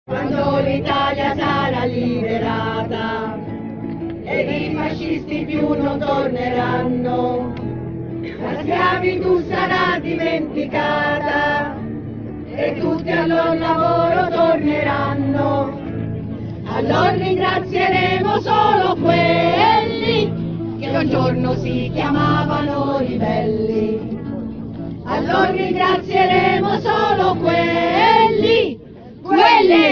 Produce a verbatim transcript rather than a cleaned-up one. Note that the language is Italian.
Quando l'Italia sarà liberata ed i fascisti più non torneranno, la schiavitù sarà dimenticata e tutti al loro lavoro torneranno. Allora ringrazieremo solo quelli che un giorno si chiamavano ribelli. Allora ringrazieremo solo quelli, quelli